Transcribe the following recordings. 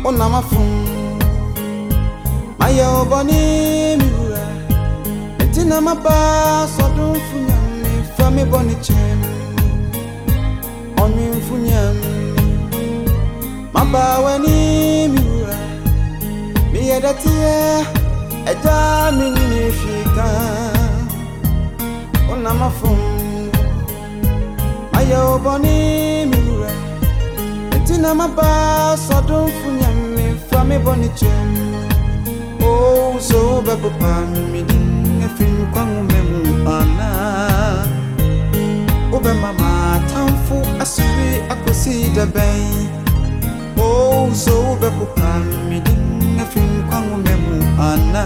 onamafum maya obani miura etina maba sodun funyam fami boni chem onwin funyam maba wani miura mi yedatie eda minni fika onamafum maya obani miura etina maba sodun funyam fami boni chem. Oh, so babu pami ding fin kwangu memu ana. Obe mama tamfu asuri akosi da bay. Oh, so babu pami ding fin kwangu memu ana.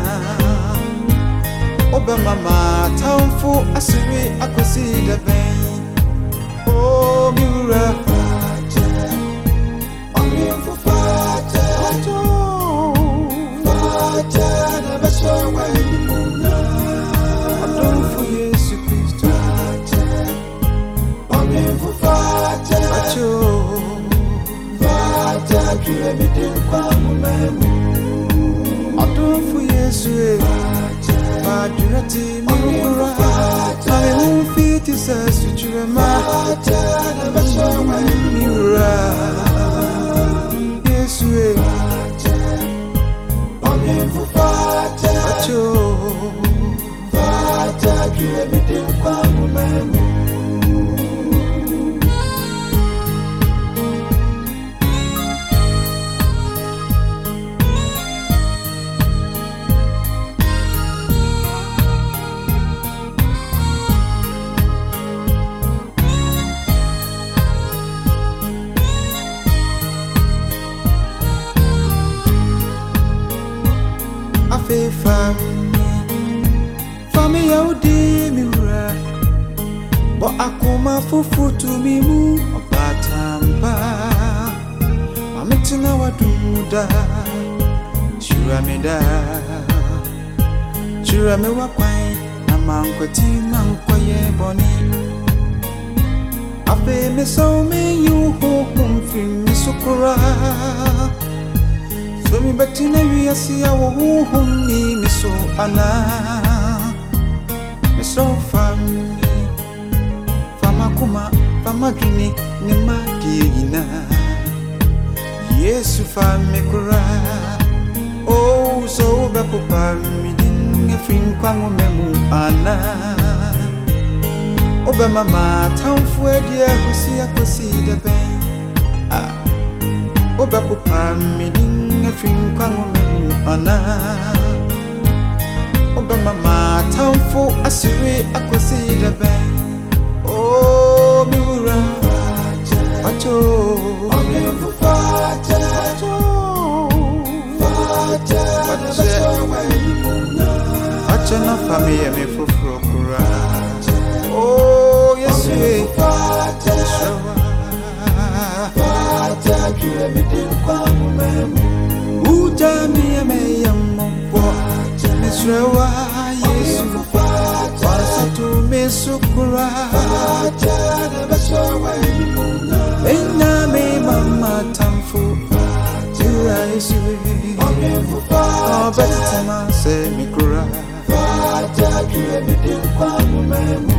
Obe mama tamfu asuri akosi da bay. Oh, miura fate, only for fate. Fami yaudi miura bo akuma fufu to mi mu obatamba amitina wadumuda shura me wakwai na mankwati mankwaye boni ape me so me you home film mi sukura. So mi betina wi asia wo honni mi so ana mi so fama kuma fama gini ni madina Yesu fami kura. Oh so be kupa mi din fin kwangu memu ana. Obe mama tamfu edia husi akosi de ben. Obe kupa mi din fin kwangu memu ana. Obe mama tamfu asiri akosi de ben. Oh miura acho omefu fate acho na familia me fufuro kura. Oh yes we fate kire mi din kwangu memu ujami me yammo Mesrewa Yesu Wasatu mesukura Ena me mama tamfu Jura Yesu Obetama se mikura Fata kire mi din kwangu memu